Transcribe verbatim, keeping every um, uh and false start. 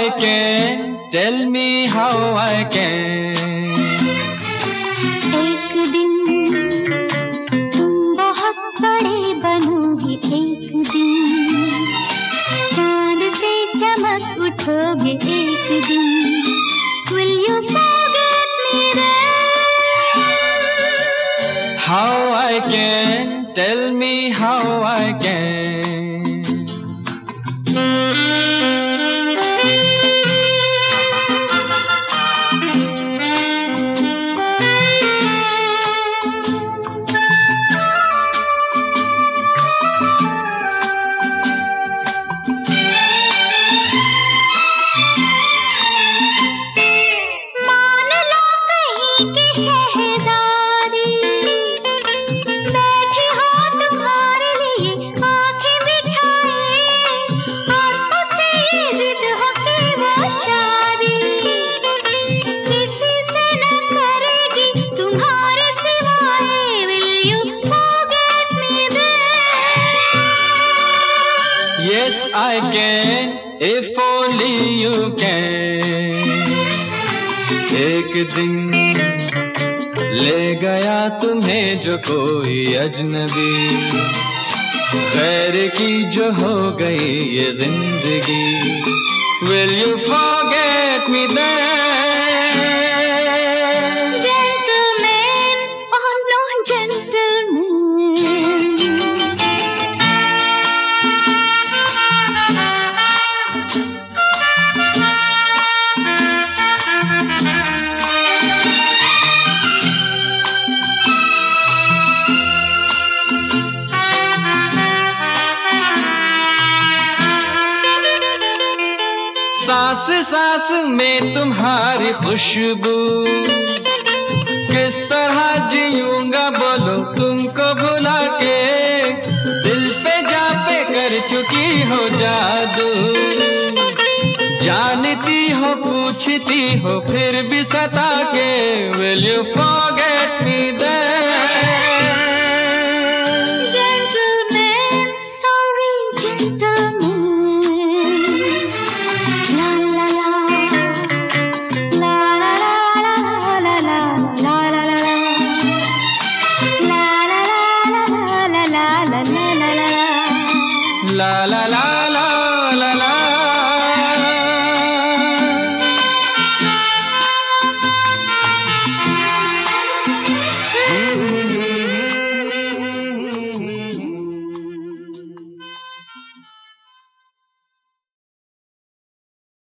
I can, tell me how I can. एक दिन तुम बहुत बड़े बनोगे, एक दिन चांद से चमक उठोगे, एक दिन will you forget me then? How I can, tell me how I can. Yes, I can, if only you can. एक दिन ले गया तुम्हें जो कोई अजनबी, खैर की जो हो गई ये जिंदगी. Will you forget me then? Gentleman, oh no gentleman. सांस सांस में तुम्हारी खुशबू, किस तरह जीऊंगा बोलो तुमको भुला के. दिल पे जा पे कर चुकी हो जादू, जानती हो पूछती हो फिर भी सता के. Will you forget me then? Gentleman, sorry gentleman. La la la